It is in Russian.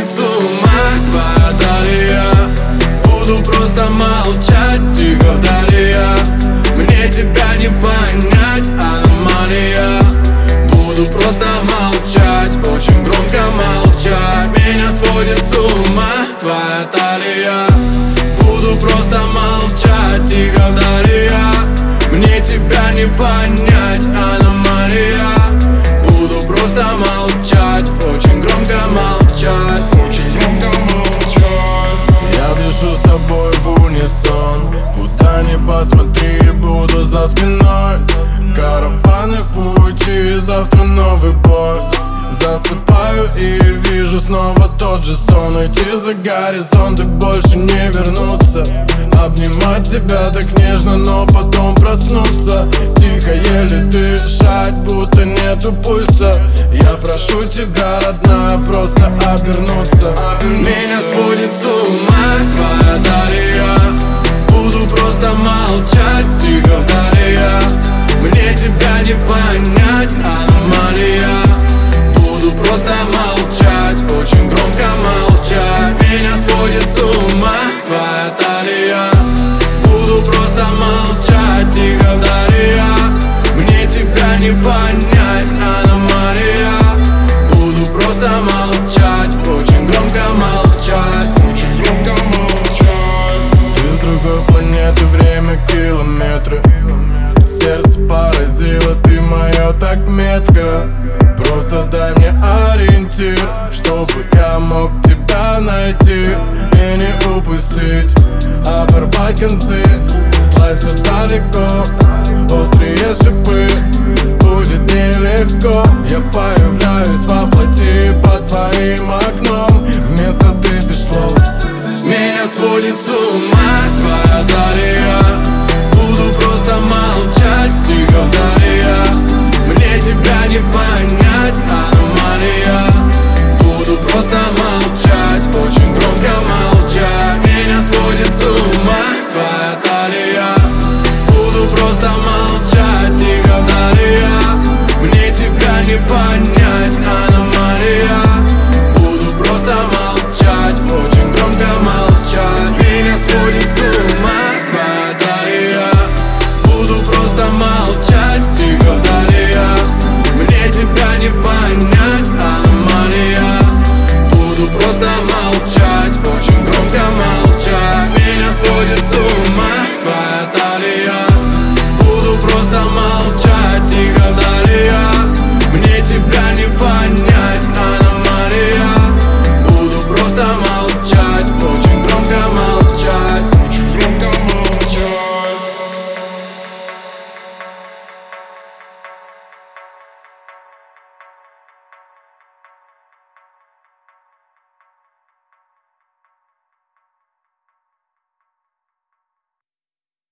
сводит с ума твоя талия. Буду просто молчать, тихо вдали я. Мне тебя не понять, аномалия. Буду просто молчать, очень громко молчать. Меня сводит с ума твоя талия. Буду просто молчать, тихо вдали я. Мне тебя не понять, аномалия. Буду просто молчать, очень громко молчать. Очень громко молчать. Я дышу с тобой в унисон. Куда ни посмотри, буду за спиной. Караваны в пути, завтра новый бой. Засыпаю и вижу снова тот же сон. Уйти за горизонт и больше не вернуться. Обнимать тебя так нежно, но потом проснуться. Тихо, еле дышать, будто нету пульса. Я прошу тебя, родная, просто обернуться. Меня сводит с ума твоя талия. Буду просто молчать, тихо вдали я. Мне тебя не понять, аномалия. Буду просто молчать, очень громко молчать. Меня сводит с ума твоя талия. Буду просто молчать, тихо вдали я. Мне тебя не понять, аномалия. Буду просто молчать, очень громко молчать. Очень громко молчать. Ты с другой планеты, время километры. Сердце поразило, ты моё так метко. Просто дай мне ориентир, чтобы я мог тебя найти и не упустить. Оборвать концы, слать все далеко. Острые шипы, будет нелегко. Я появляюсь воплоти под твоим окном вместо тысяч слов. Меня сводит с ума